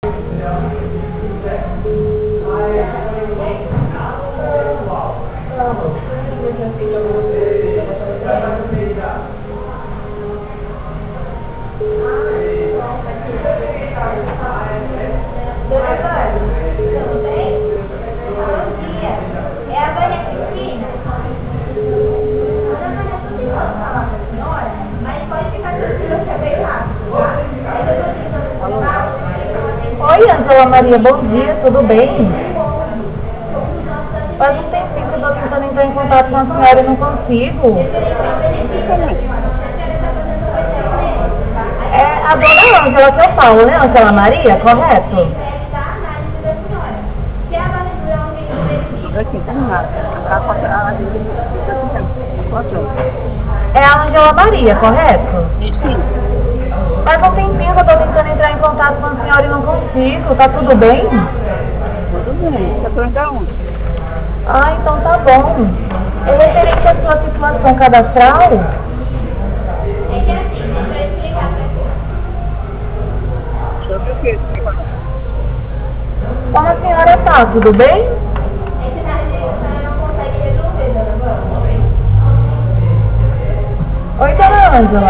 Tudo bem? Bom dia. É a Vânia Cristina? Ana Vânia, tudo bem falar com a senhora, mas pode ficar tranquila que é bem rápido, tá? Aí eu tô tentando falar. Oi, Angela Maria, bom dia, tudo bem? Faz um tempinho que eu estou tentando entrar em contato com a senhora e não consigo. É a dona Ângela que eu falo, né, Angela Maria, correto? É a Angela Maria, correto? Sim, Faz um tempinho que eu estou tentando entrar em contato com a senhora e não consigo, tá tudo bem? tudo bem. Você tá da onde? Ah, então tá bom. É referente à sua situação cadastral? É que assim, deixa eu explicar pra você. Sobre o quê? Como a senhora tá, tudo bem? É que na gente a senhora não consegue resolver, dona Vânia. Oi, dona Ângela.